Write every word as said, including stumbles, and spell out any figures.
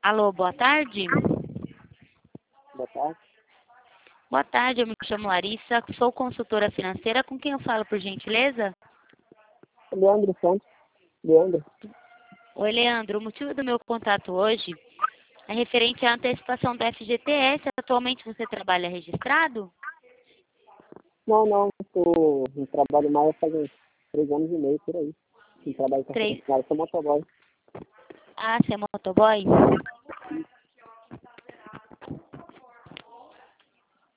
Alô, boa tarde. Boa tarde. Boa tarde, eu me chamo Larissa, sou consultora financeira. Com quem eu falo, por gentileza? Leandro Santos. Leandro. Oi, Leandro. O motivo do meu contato hoje é referente à antecipação do F G T S. Atualmente você trabalha registrado? Não, não, estou no trabalho mais faz uns três anos e meio por aí. Em trabalho com Três. essa sou motoboy. Ah, você é motoboy?